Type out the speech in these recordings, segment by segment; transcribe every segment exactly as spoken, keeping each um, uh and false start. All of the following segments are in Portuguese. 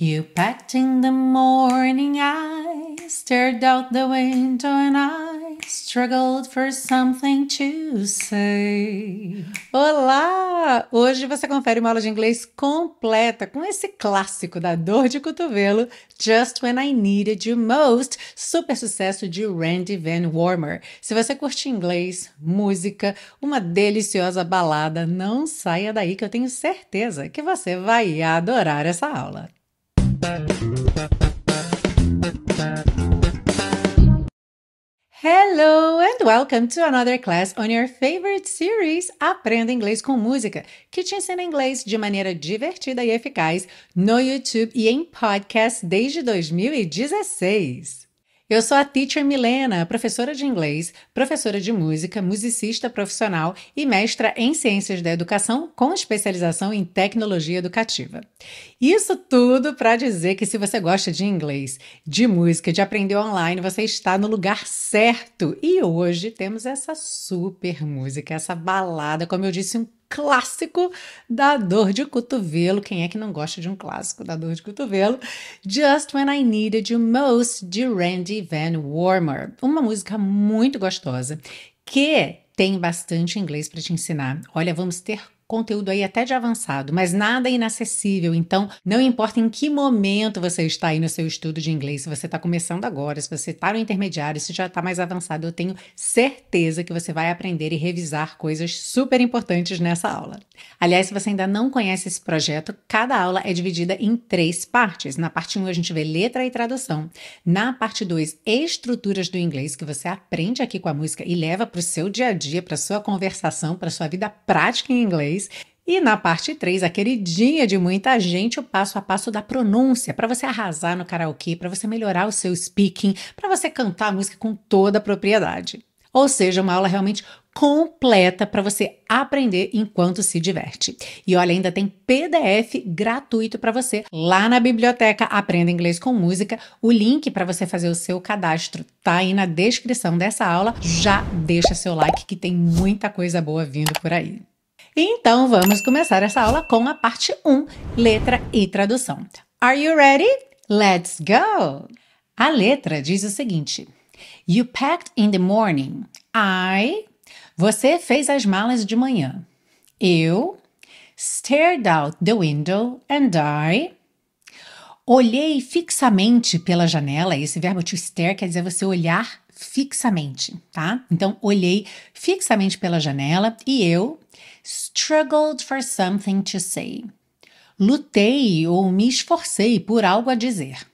You packed in the morning, I stared out the window and I struggled for something to say. Olá! Hoje você confere uma aula de inglês completa com esse clássico da dor de cotovelo, Just When I Needed You Most, super sucesso de Randy Van Warmer. Se você curte inglês, música, uma deliciosa balada, não saia daí que eu tenho certeza que você vai adorar essa aula. Hello and welcome to another class on your favorite series Aprenda Inglês com Música, que te ensina inglês de maneira divertida e eficaz no YouTube e em podcast desde dois mil e dezesseis. Eu sou a Teacher Milena, professora de inglês, professora de música, musicista profissional e mestra em ciências da educação com especialização em tecnologia educativa. Isso tudo para dizer que se você gosta de inglês, de música, de aprender online, você está no lugar certo. E hoje temos essa super música, essa balada, como eu disse, um clássico da dor de cotovelo. Quem é que não gosta de um clássico da dor de cotovelo? Just When I Needed You Most, de Randy Van Warmer. Uma música muito gostosa que tem bastante inglês para te ensinar. Olha, vamos ter conteúdo aí até de avançado, mas nada inacessível. Então, não importa em que momento você está aí no seu estudo de inglês, se você está começando agora, se você está no intermediário, se já está mais avançado, eu tenho certeza que você vai aprender e revisar coisas super importantes nessa aula. Aliás, se você ainda não conhece esse projeto, cada aula é dividida em três partes. Na parte um, a gente vê letra e tradução. Na parte dois, estruturas do inglês, que você aprende aqui com a música e leva para o seu dia a dia, para a sua conversação, para a sua vida prática em inglês. E na parte três, a queridinha de muita gente, o passo a passo da pronúncia, para você arrasar no karaokê, para você melhorar o seu speaking, para você cantar a música com toda a propriedade. Ou seja, uma aula realmente completa para você aprender enquanto se diverte. E olha, ainda tem P D F gratuito para você lá na biblioteca Aprenda Inglês com Música. O link para você fazer o seu cadastro tá aí na descrição dessa aula. Já deixa seu like que tem muita coisa boa vindo por aí. Então, vamos começar essa aula com a parte um, letra e tradução. Are you ready? Let's go! A letra diz o seguinte: You packed in the morning. I... Você fez as malas de manhã. Eu... Stared out the window and I... Olhei fixamente pela janela. Esse verbo to stare quer dizer você olhar fixamente, tá? Então, olhei fixamente pela janela e eu... Struggled for something to say. Lutei ou me esforcei por algo a dizer.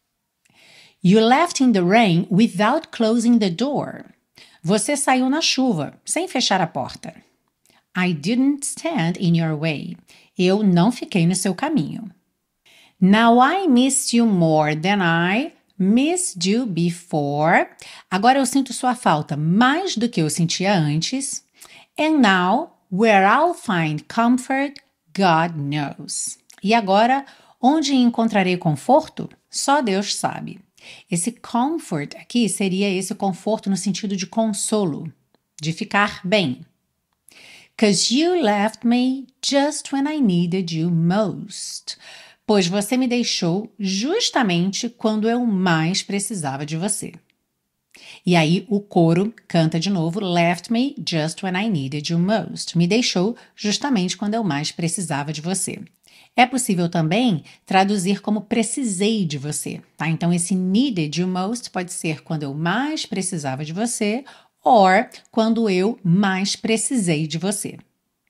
You left in the rain without closing the door. Você saiu na chuva, sem fechar a porta. I didn't stand in your way. Eu não fiquei no seu caminho. Now I miss you more than I missed you before. Agora eu sinto sua falta mais do que eu sentia antes. And now, where I'll find comfort, God knows. E agora, onde encontrarei conforto? Só Deus sabe. Esse comfort aqui seria esse conforto no sentido de consolo, de ficar bem. 'Cause you left me just when I needed you most. Pois você me deixou justamente quando eu mais precisava de você. E aí o coro canta de novo, left me just when I needed you most. Me deixou justamente quando eu mais precisava de você. É possível também traduzir como precisei de você, tá? Então esse needed you most pode ser quando eu mais precisava de você or quando eu mais precisei de você.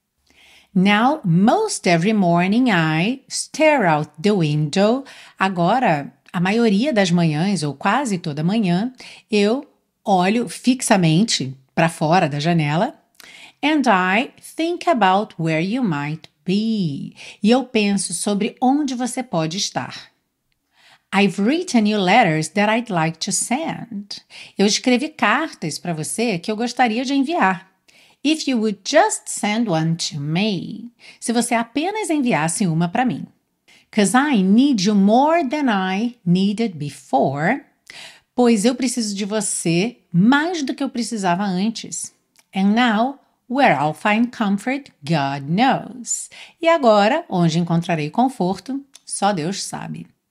Now, most every morning I stare out the window. Agora, a maioria das manhãs, ou quase toda manhã, eu olho fixamente para fora da janela. And I think about where you might be. E eu penso sobre onde você pode estar. I've written you letters that I'd like to send. Eu escrevi cartas para você que eu gostaria de enviar. If you would just send one to me. Se você apenas enviasse uma para mim. 'Cause I need you more than I needed before. Pois eu preciso de você mais do que eu precisava antes. And now, where I'll find comfort, God knows. E agora, onde encontrarei conforto, só Deus sabe.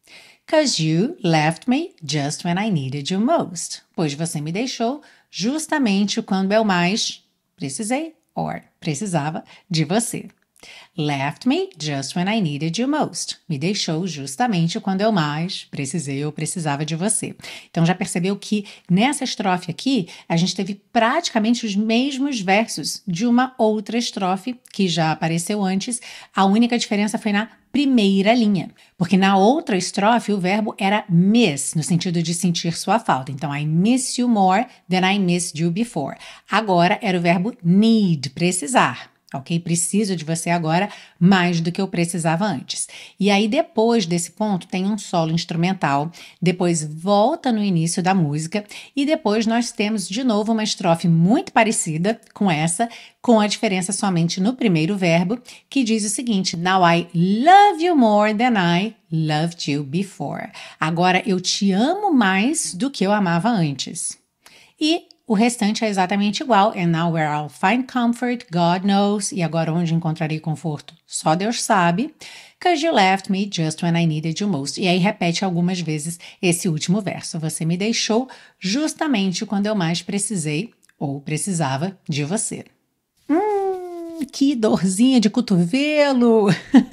'Cause you left me just when I needed you most. Pois você me deixou justamente quando eu mais precisei or precisava de você. Left me just when I needed you most. Me deixou justamente quando eu mais precisei ou precisava de você. Então já percebeu que nessa estrofe aqui a gente teve praticamente os mesmos versos de uma outra estrofe que já apareceu antes. A única diferença foi na primeira linha, porque na outra estrofe o verbo era miss, no sentido de sentir sua falta. Então, I miss you more than I missed you before. Agora era o verbo need, precisar. Ok? Preciso de você agora mais do que eu precisava antes. E aí, depois desse ponto, tem um solo instrumental, depois volta no início da música e depois nós temos de novo uma estrofe muito parecida com essa, com a diferença somente no primeiro verbo, que diz o seguinte: Now I love you more than I loved you before. Agora eu te amo mais do que eu amava antes. E o restante é exatamente igual. And now where I'll find comfort, God knows. E agora onde encontrarei conforto? Só Deus sabe. 'Cause you left me just when I needed you most. E aí repete algumas vezes esse último verso. Você me deixou justamente quando eu mais precisei ou precisava de você. Hum, que dorzinha de cotovelo!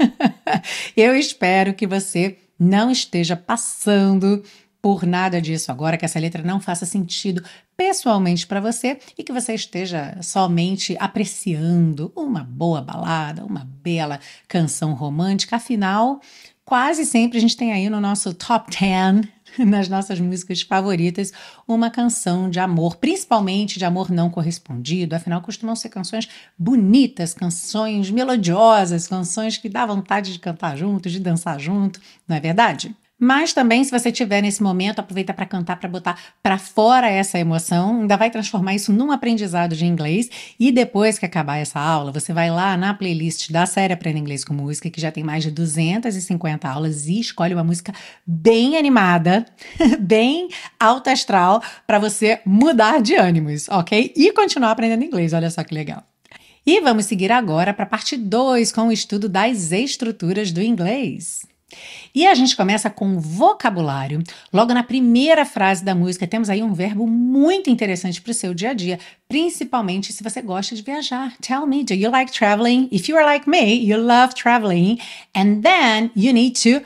Eu espero que você não esteja passando por nada disso agora, que essa letra não faça sentido pessoalmente para você e que você esteja somente apreciando uma boa balada, uma bela canção romântica. Afinal, quase sempre a gente tem aí no nosso top dez, nas nossas músicas favoritas, uma canção de amor, principalmente de amor não correspondido. Afinal, costumam ser canções bonitas, canções melodiosas, canções que dá vontade de cantar junto, de dançar junto, não é verdade? Mas também, se você tiver nesse momento, aproveita para cantar, para botar para fora essa emoção, ainda vai transformar isso num aprendizado de inglês e depois que acabar essa aula, você vai lá na playlist da série Aprenda Inglês com Música, que já tem mais de duzentas e cinquenta aulas, e escolhe uma música bem animada, bem alta astral, para você mudar de ânimos, ok? E continuar aprendendo inglês, olha só que legal. E vamos seguir agora para a parte dois, com o estudo das estruturas do inglês. E a gente começa com vocabulário. Logo na primeira frase da música, temos aí um verbo muito interessante para o seu dia a dia, principalmente se você gosta de viajar. Tell me, do you like traveling? If you are like me, you love traveling. And then you need to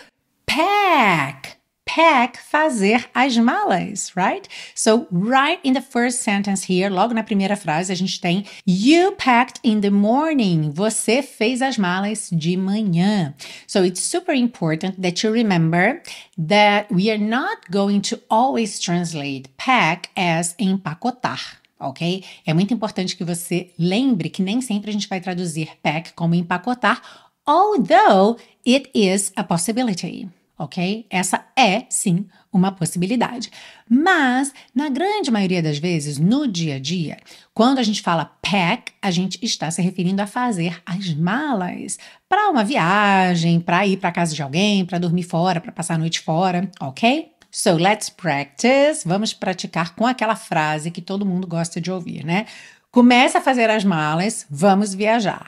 pack. Pack, fazer as malas, right? So, right in the first sentence here, logo na primeira frase, a gente tem You packed in the morning. Você fez as malas de manhã. So, it's super important that you remember that we are not going to always translate pack as empacotar. Ok? É muito importante que você lembre que nem sempre a gente vai traduzir pack como empacotar, although it is a possibility. Ok? Essa é, sim, uma possibilidade. Mas, na grande maioria das vezes, no dia a dia, quando a gente fala pack, a gente está se referindo a fazer as malas para uma viagem, para ir para casa de alguém, para dormir fora, para passar a noite fora, ok? So, let's practice. Vamos praticar com aquela frase que todo mundo gosta de ouvir, né? Comece a fazer as malas, vamos viajar.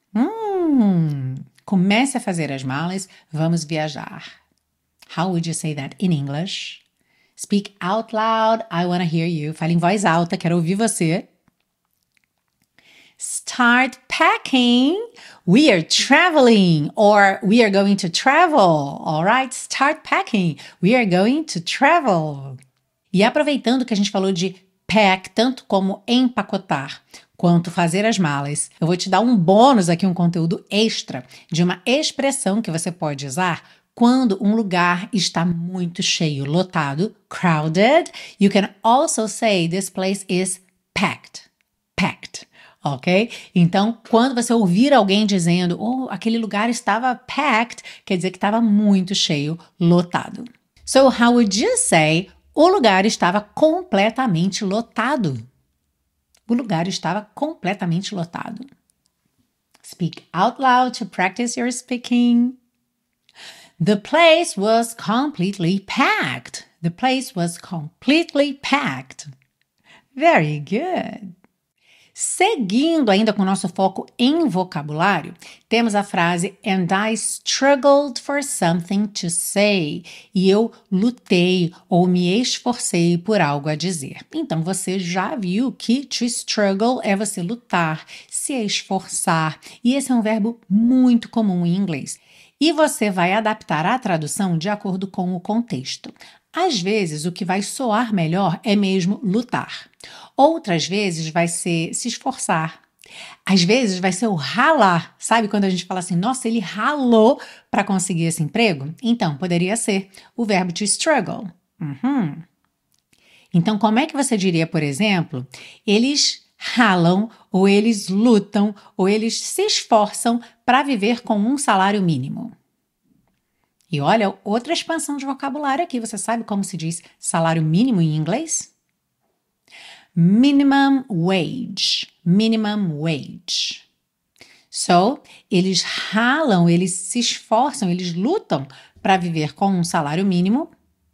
Hum, comece a fazer as malas, vamos viajar. How would you say that in English? Speak out loud. I want to hear you. Fale em voz alta. Quero ouvir você. Start packing. We are traveling or we are going to travel. All right? Start packing. We are going to travel. E aproveitando que a gente falou de pack, tanto como empacotar, quanto fazer as malas, eu vou te dar um bônus aqui, um conteúdo extra de uma expressão que você pode usar quando um lugar está muito cheio, lotado, crowded. You can also say this place is packed. Packed. Ok? Então, quando você ouvir alguém dizendo, oh, aquele lugar estava packed, quer dizer que estava muito cheio, lotado. So, how would you say, o lugar estava completamente lotado? O lugar estava completamente lotado. Speak out loud to practice your speaking. The place was completely packed. The place was completely packed. Very good. Seguindo ainda com o nosso foco em vocabulário, temos a frase And I struggled for something to say. E eu lutei ou me esforcei por algo a dizer. Então, você já viu que to struggle é você lutar, se esforçar. E esse é um verbo muito comum em inglês. E você vai adaptar a tradução de acordo com o contexto. Às vezes, o que vai soar melhor é mesmo lutar. Outras vezes vai ser se esforçar. Às vezes vai ser o ralar. Sabe quando a gente fala assim, nossa, ele ralou para conseguir esse emprego? Então, poderia ser o verbo to struggle. Uhum. Então, como é que você diria, por exemplo, eles ralam, ou eles lutam, ou eles se esforçam para viver com um salário mínimo? E olha, outra expansão de vocabulário aqui. Você sabe como se diz salário mínimo em inglês? Minimum wage. Minimum wage. So, eles ralam, eles se esforçam, eles lutam para viver com um salário mínimo.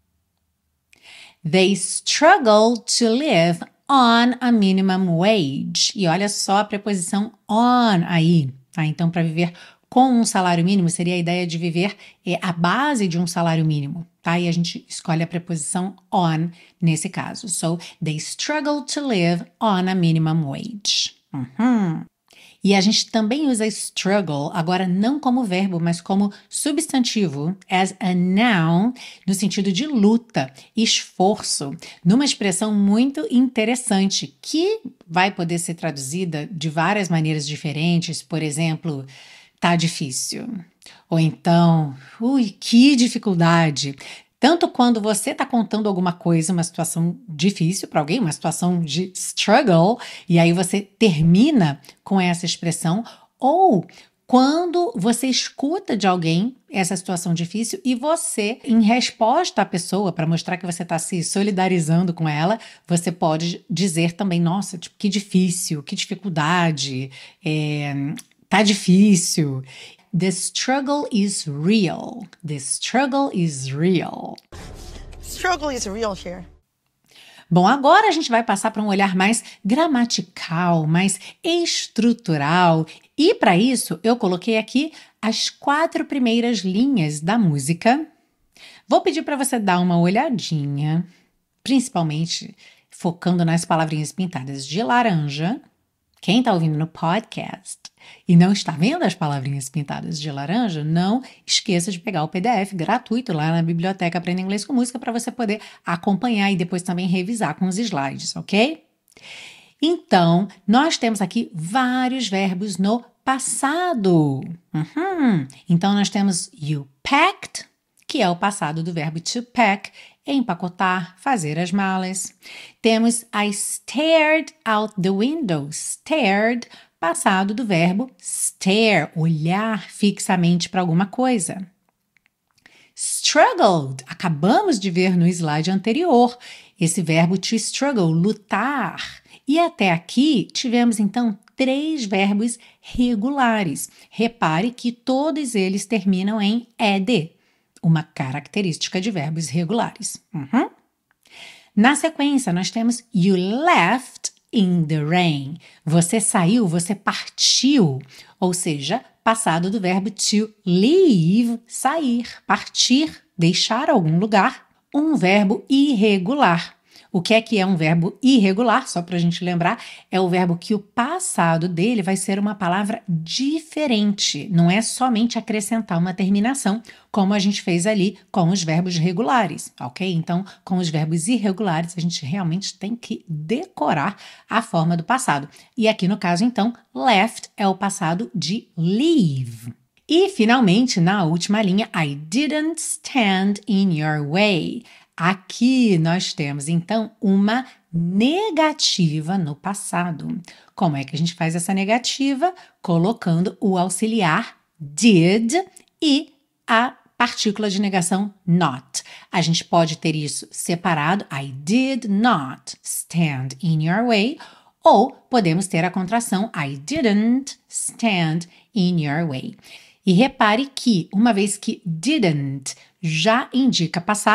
They struggle to live on a minimum wage. E olha só a preposição on aí. Tá? Então, para viver com um salário mínimo, seria a ideia de viver é, a base de um salário mínimo, tá? E a gente escolhe a preposição on nesse caso. So, they struggle to live on a minimum wage. Uhum. E a gente também usa struggle, agora não como verbo, mas como substantivo, as a noun, no sentido de luta, esforço, numa expressão muito interessante, que vai poder ser traduzida de várias maneiras diferentes, por exemplo, tá difícil. Ou então, ui, que dificuldade. Tanto quando você está contando alguma coisa, uma situação difícil para alguém, uma situação de struggle, e aí você termina com essa expressão, ou quando você escuta de alguém essa situação difícil e você, em resposta à pessoa, para mostrar que você está se solidarizando com ela, você pode dizer também, nossa, tipo, que difícil, que dificuldade, é, tá difícil. The struggle is real. The struggle is real. Struggle is real here. Bom, agora a gente vai passar para um olhar mais gramatical, mais estrutural. E para isso, eu coloquei aqui as quatro primeiras linhas da música. Vou pedir para você dar uma olhadinha, principalmente focando nas palavrinhas pintadas de laranja. Quem está ouvindo no podcast e não está vendo as palavrinhas pintadas de laranja, não esqueça de pegar o P D F gratuito lá na biblioteca Aprenda Inglês com Música para você poder acompanhar e depois também revisar com os slides, ok? Então, nós temos aqui vários verbos no passado. Uhum. Então, nós temos you packed, que é o passado do verbo to pack, empacotar, fazer as malas. Temos I stared out the window. Stared, passado do verbo stare, olhar fixamente para alguma coisa. Struggled, acabamos de ver no slide anterior, esse verbo to struggle, lutar. E até aqui tivemos então três verbos regulares. Repare que todos eles terminam em ed. Uma característica de verbos regulares. Uhum. Na sequência, nós temos you left in the rain. Você saiu, você partiu. Ou seja, passado do verbo to leave, sair, partir, deixar algum lugar. Um verbo irregular. O que é que é um verbo irregular? Só para a gente lembrar, é o verbo que o passado dele vai ser uma palavra diferente. Não é somente acrescentar uma terminação, como a gente fez ali com os verbos regulares, ok? Então, com os verbos irregulares, a gente realmente tem que decorar a forma do passado. E aqui no caso, então, left é o passado de leave. E, finalmente, na última linha, I didn't stand in your way. Aqui nós temos, então, uma negativa no passado. Como é que a gente faz essa negativa? Colocando o auxiliar did e a partícula de negação not. A gente pode ter isso separado, I did not stand in your way, ou podemos ter a contração I didn't stand in your way. E repare que, uma vez que didn't já indica passado,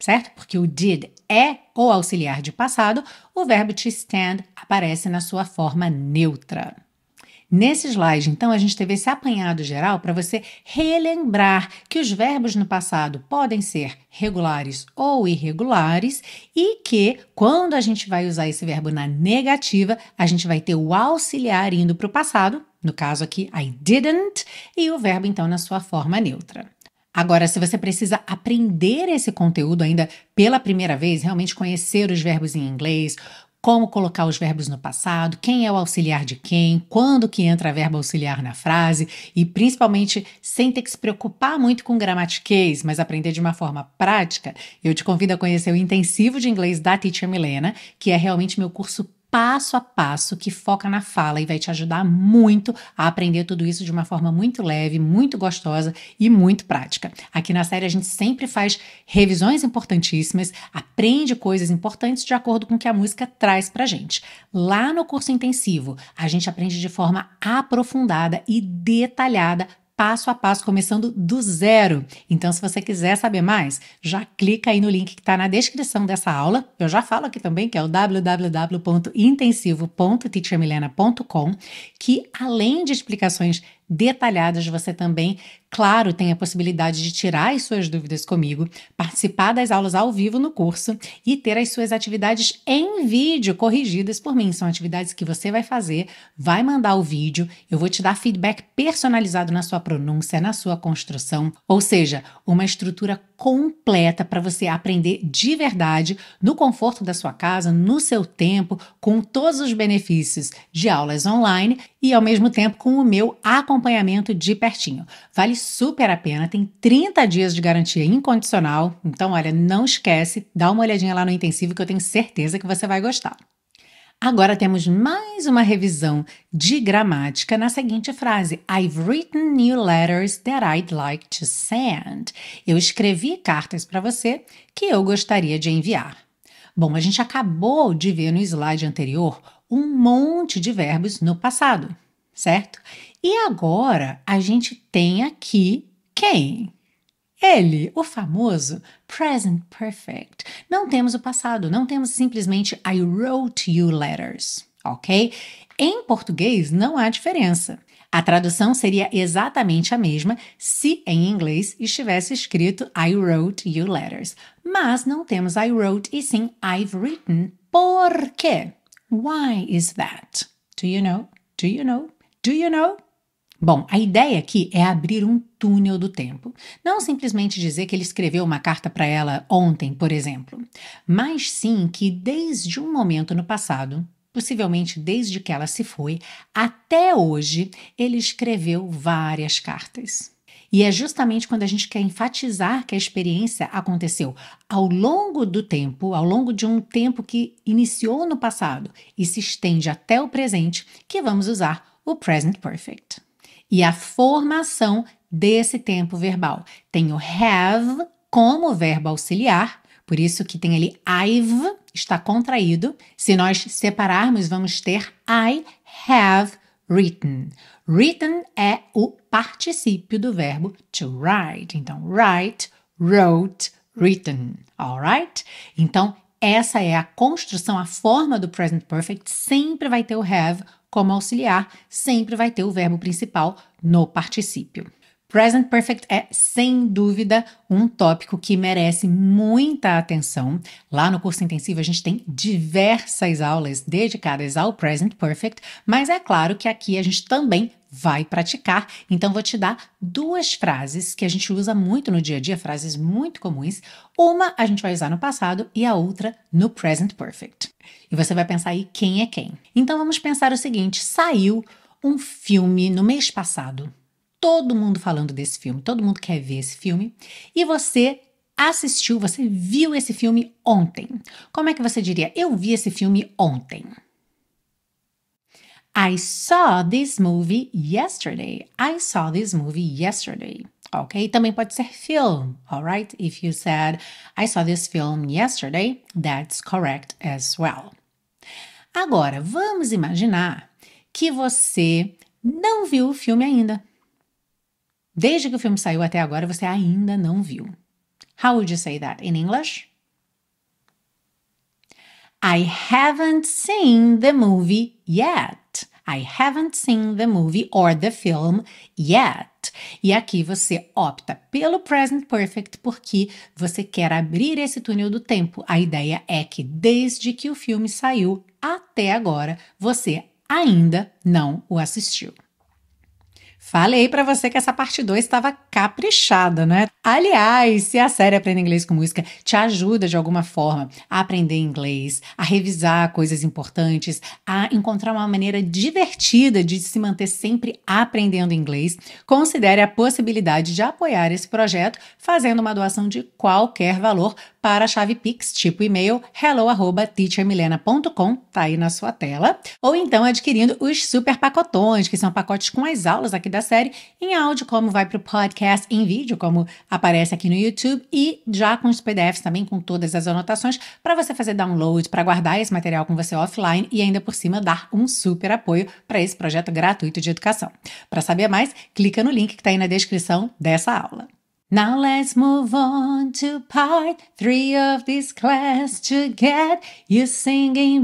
certo? Porque o did é o auxiliar de passado, o verbo to stand aparece na sua forma neutra. Nesse slide, então, a gente teve esse apanhado geral para você relembrar que os verbos no passado podem ser regulares ou irregulares e que, quando a gente vai usar esse verbo na negativa, a gente vai ter o auxiliar indo para o passado, no caso aqui, I didn't, e o verbo, então, na sua forma neutra. Agora, se você precisa aprender esse conteúdo ainda pela primeira vez, realmente conhecer os verbos em inglês, como colocar os verbos no passado, quem é o auxiliar de quem, quando que entra verbo auxiliar na frase e principalmente sem ter que se preocupar muito com gramatiquês, mas aprender de uma forma prática, eu te convido a conhecer o intensivo de inglês da Teacher Milena, que é realmente meu curso passo a passo que foca na fala e vai te ajudar muito a aprender tudo isso de uma forma muito leve, muito gostosa e muito prática. Aqui na série a gente sempre faz revisões importantíssimas, aprende coisas importantes de acordo com o que a música traz pra gente. Lá no curso intensivo, a gente aprende de forma aprofundada e detalhada passo a passo, começando do zero. Então, se você quiser saber mais, já clica aí no link que está na descrição dessa aula. Eu já falo aqui também, que é o w w w ponto intensivo ponto teacher milena ponto com, que além de explicações detalhadas, você também, claro, tem a possibilidade de tirar as suas dúvidas comigo, participar das aulas ao vivo no curso e ter as suas atividades em vídeo corrigidas por mim. São atividades que você vai fazer, vai mandar o vídeo, eu vou te dar feedback personalizado na sua pronúncia, na sua construção, ou seja, uma estrutura completa para você aprender de verdade, no conforto da sua casa, no seu tempo, com todos os benefícios de aulas online e ao mesmo tempo com o meu acompanhamento de pertinho. Vale super a pena, tem trinta dias de garantia incondicional, então olha, não esquece, dá uma olhadinha lá no intensivo que eu tenho certeza que você vai gostar. Agora temos mais uma revisão de gramática na seguinte frase: I've written new letters that I'd like to send. Eu escrevi cartas para você que eu gostaria de enviar. Bom, a gente acabou de ver no slide anterior um monte de verbos no passado, certo? E agora a gente tem aqui quem? Ele, o famoso present perfect. Não temos o passado, não temos simplesmente I wrote you letters, ok? Em português não há diferença. A tradução seria exatamente a mesma se em inglês estivesse escrito I wrote you letters. Mas não temos I wrote e sim I've written. Por quê? Why is that? Do you know? Do you know? Do you know? Bom, a ideia aqui é abrir um túnel do tempo. Não simplesmente dizer que ele escreveu uma carta para ela ontem, por exemplo, mas sim que desde um momento no passado, possivelmente desde que ela se foi, até hoje, ele escreveu várias cartas. E é justamente quando a gente quer enfatizar que a experiência aconteceu ao longo do tempo, ao longo de um tempo que iniciou no passado e se estende até o presente, que vamos usar o present perfect. E a formação desse tempo verbal tem o have como verbo auxiliar, por isso que tem ali I've, está contraído. Se nós separarmos, vamos ter I have written. Written é o particípio do verbo to write. Então, write, wrote, written. Alright? Então, essa é a construção, a forma do present perfect sempre vai ter o have como auxiliar, sempre vai ter o verbo principal no particípio. Present perfect é, sem dúvida, um tópico que merece muita atenção. Lá no curso intensivo a gente tem diversas aulas dedicadas ao present perfect, mas é claro que aqui a gente também vai praticar. Então vou te dar duas frases que a gente usa muito no dia a dia, frases muito comuns. Uma a gente vai usar no passado e a outra no present perfect. E você vai pensar aí quem é quem. Então vamos pensar o seguinte: saiu um filme no mês passado. Todo mundo falando desse filme, todo mundo quer ver esse filme, e você assistiu, você viu esse filme ontem. Como é que você diria? Eu vi esse filme ontem. I saw this movie yesterday. I saw this movie yesterday. Ok? Também pode ser film, alright? If you said, I saw this film yesterday, that's correct as well. Agora, vamos imaginar que você não viu o filme ainda. Desde que o filme saiu até agora, você ainda não viu. How would you say that in English? I haven't seen the movie yet. I haven't seen the movie or the film yet. E aqui você opta pelo present perfect porque você quer abrir esse túnel do tempo. A ideia é que desde que o filme saiu até agora, você ainda não o assistiu. Falei pra você que essa parte dois estava caprichada, né? Aliás, se a série Aprenda Inglês com Música te ajuda de alguma forma a aprender inglês, a revisar coisas importantes, a encontrar uma maneira divertida de se manter sempre aprendendo inglês, considere a possibilidade de apoiar esse projeto fazendo uma doação de qualquer valor para a chave Pix, tipo e-mail hello arroba teacher milena ponto com, tá aí na sua tela, ou então adquirindo os super pacotões, que são pacotes com as aulas aqui da série, em áudio, como vai para o podcast, em vídeo, como aparece aqui no YouTube, e já com os P D Fs também, com todas as anotações, para você fazer download, para guardar esse material com você offline e ainda por cima dar um super apoio para esse projeto gratuito de educação. Para saber mais, clica no link que está aí na descrição dessa aula. Now let's move on to part three of this class to get you singing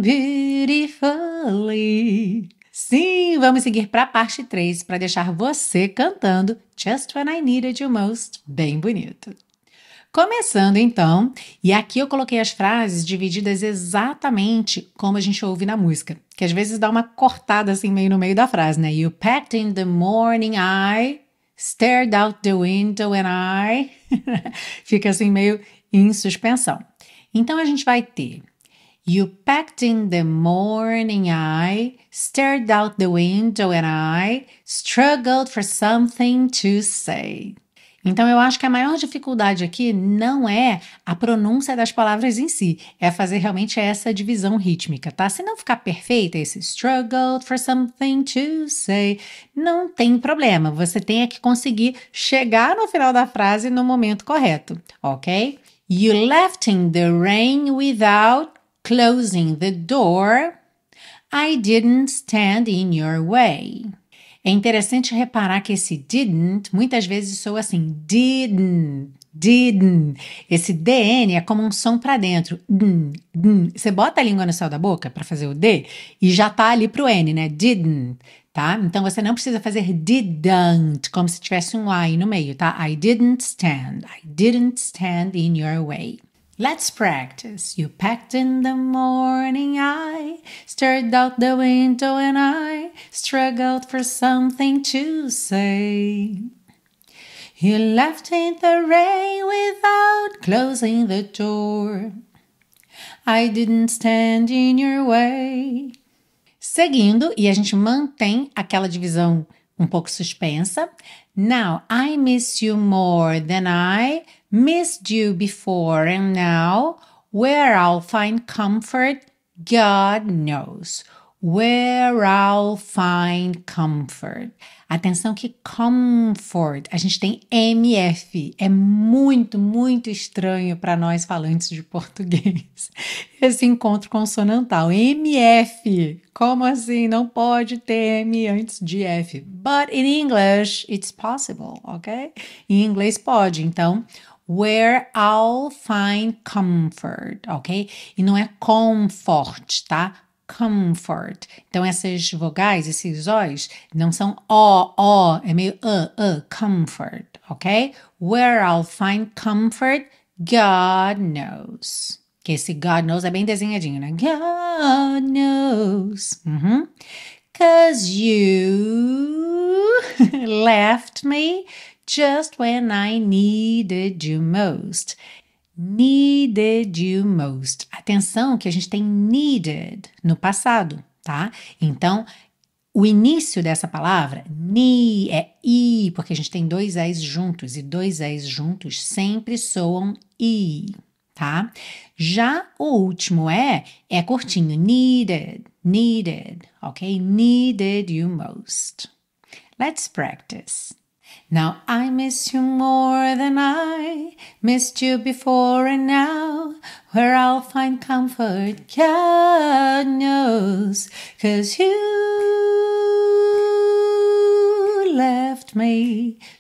beautifully. Sim, vamos seguir para a parte três para deixar você cantando Just When I Needed You Most, bem bonito. Começando então, e aqui eu coloquei as frases divididas exatamente como a gente ouve na música, que às vezes dá uma cortada assim meio no meio da frase, né? You packed in the morning, I stared out the window and I... Fica assim meio em suspensão. Então a gente vai ter You packed in the morning, I stared out the window and I struggled for something to say. Então eu acho que a maior dificuldade aqui não é a pronúncia das palavras em si, é fazer realmente essa divisão rítmica, tá? Se não ficar perfeita, esse struggled for something to say, não tem problema, você tem que conseguir chegar no final da frase no momento correto, ok? You left in the rain without closing the door, I didn't stand in your way. É interessante reparar que esse didn't muitas vezes soa assim, didn't, didn't. Esse D N é como um som para dentro. Dn, dn. Você bota a língua no céu da boca para fazer o D e já tá ali pro N, né? Didn't, tá? Então você não precisa fazer didn't, como se tivesse um I no meio, tá? I didn't stand, I didn't stand in your way. Let's practice. You packed in the morning, I stared out the window and I struggled for something to say. You left in the rain without closing the door. I didn't stand in your way. Seguindo, e a gente mantém aquela divisão um pouco suspensa. Now, I miss you more than I missed you before, and now, where I'll find comfort, God knows. Where I'll find comfort. Atenção que comfort, a gente tem M F. É muito, muito estranho para nós falantes de português. Esse encontro consonantal. M F. Como assim? Não pode ter M antes de F. But in English, it's possible, ok? Em inglês pode, então... Where I'll find comfort, ok? E não é comfort, tá? Comfort. Então, essas vogais, esses O's, não são O, O, é meio uh, uh, comfort, ok? Where I'll find comfort, God knows. Que esse God knows é bem desenhadinho, né? God knows. Uhum. 'Cause you left me just when I needed you most. Needed you most. Atenção que a gente tem needed no passado, tá? Então, o início dessa palavra, ni, é i, porque a gente tem dois es juntos, e dois es juntos sempre soam i, tá? Já o último é, é curtinho, needed, needed, ok? Needed you most. Let's practice. Now I miss you more than I missed you before, and now where I'll find comfort, God knows, 'cause you left me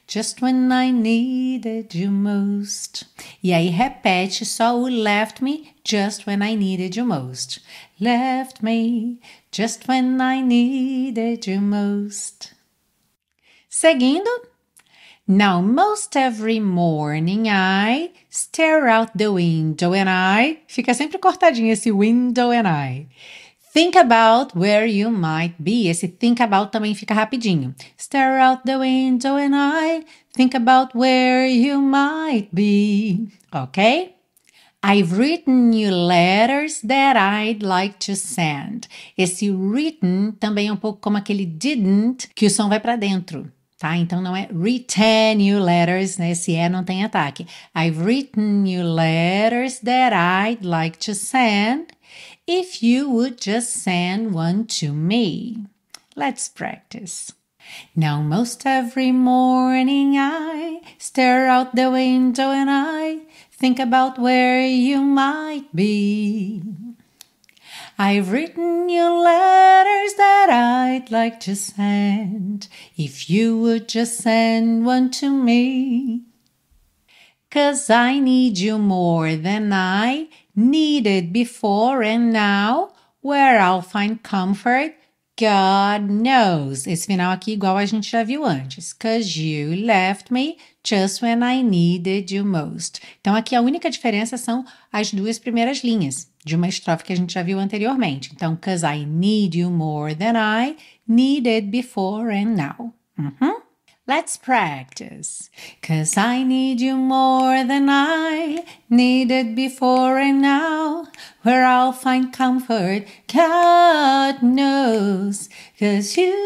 just when I needed you most. E aí repete só o left me just when I needed you most. Left me just when I needed you most. Seguindo. Now most every morning I stare out the window and I... Fica sempre cortadinho esse window and I. Think about where you might be. Esse think about também fica rapidinho. Stare out the window and I think about where you might be. Ok? I've written you letters that I'd like to send. Esse written também é um pouco como aquele didn't, que o som vai para dentro. Tá? Então não é written you letters, né? Esse é não tem ataque. I've written you letters that I'd like to send. If you would just send one to me. Let's practice. Now most every morning I stare out the window and I think about where you might be. I've written you letters that I'd like to send. If you would just send one to me. 'Cause I need you more than I needed before and now. Where I'll find comfort, God knows. Esse final aqui igual a gente já viu antes. 'Cause you left me just when I needed you most. Então aqui a única diferença são as duas primeiras linhas de uma estrofe que a gente já viu anteriormente. Então, 'cause I need you more than I needed before and now. Uhum. Let's practice. 'Cause I need you more than I needed before and now. Where I'll find comfort, God knows. 'Cause you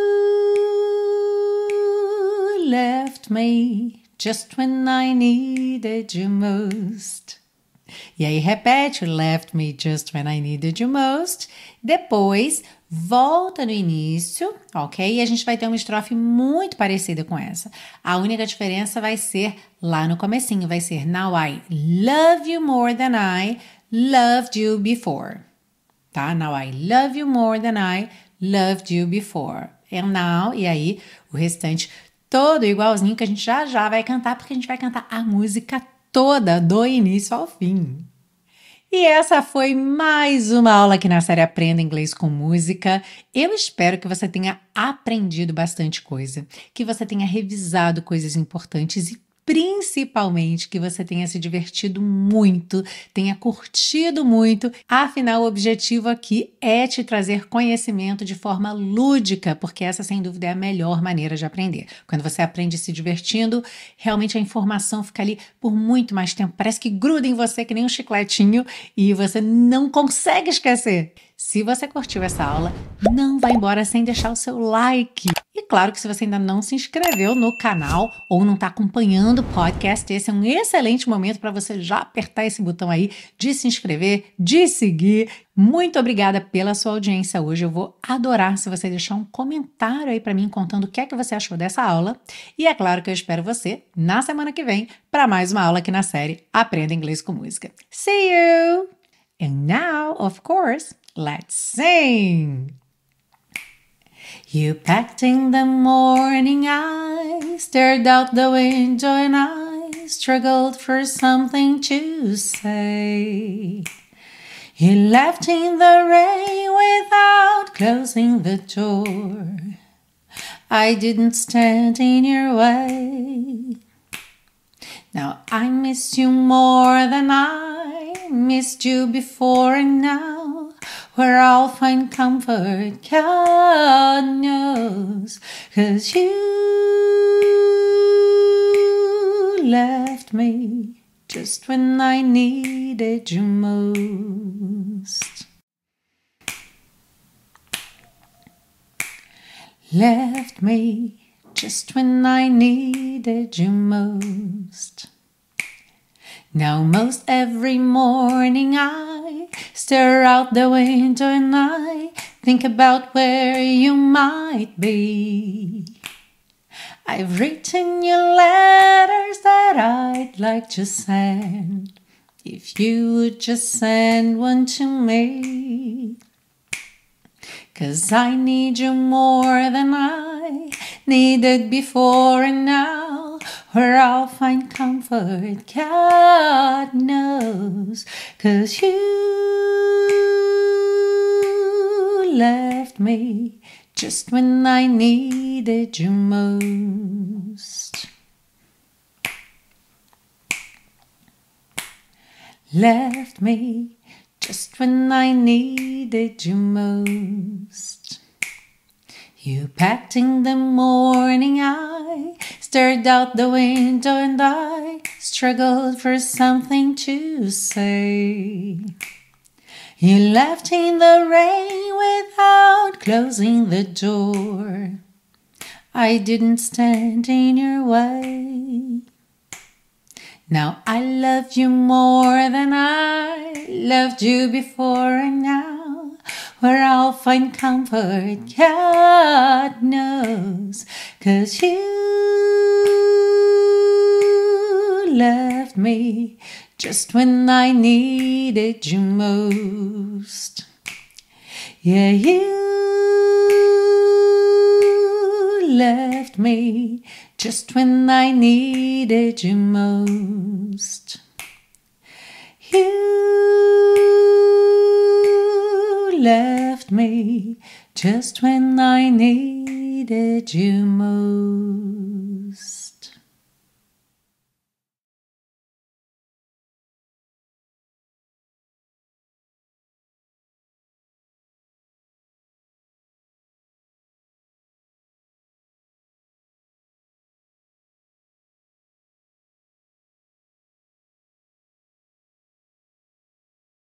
left me just when I needed you most. E aí repete, left me just when I needed you most. Depois, volta no início, ok? E a gente vai ter uma estrofe muito parecida com essa. A única diferença vai ser lá no comecinho, vai ser Now I love you more than I loved you before. Tá? Now I love you more than I loved you before. And now, e aí o restante todo igualzinho que a gente já já vai cantar, porque a gente vai cantar a música toda, do início ao fim. E essa foi mais uma aula aqui na série Aprenda Inglês com Música. Eu espero que você tenha aprendido bastante coisa, que você tenha revisado coisas importantes e principalmente que você tenha se divertido muito, tenha curtido muito. Afinal, o objetivo aqui é te trazer conhecimento de forma lúdica, porque essa, sem dúvida, é a melhor maneira de aprender. Quando você aprende se divertindo, realmente a informação fica ali por muito mais tempo. Parece que gruda em você que nem um chicletinho e você não consegue esquecer. Se você curtiu essa aula, não vá embora sem deixar o seu like. E claro que se você ainda não se inscreveu no canal ou não está acompanhando o podcast, esse é um excelente momento para você já apertar esse botão aí de se inscrever, de seguir. Muito obrigada pela sua audiência hoje. Eu vou adorar se você deixar um comentário aí para mim contando o que é que você achou dessa aula. E é claro que eu espero você na semana que vem para mais uma aula aqui na série Aprenda Inglês com Música. See you! And now, of course, let's sing! You packed in the morning, I stared out the window and I struggled for something to say. You left in the rain without closing the door. I didn't stand in your way. Now I miss you more than I missed you before, and now where I'll find comfort, God knows, 'cause you left me just when I needed you most. Left me just when I needed you most. Now most every morning I stare out the window and I think about where you might be. I've written you letters that I'd like to send. If you would just send one to me. 'Cause I need you more than I needed before, and now where I'll find comfort, God knows, 'cause you left me just when I needed you most. Left me just when I needed you most. You packed in the morning, I stared out the window and I struggled for something to say. You left in the rain without closing the door. I didn't stand in your way. Now I love you more than I loved you before, and now where I'll find comfort, God knows, 'cause you left me just when I needed you most. Yeah, you left me just when I needed you most. You left me just when I needed you most.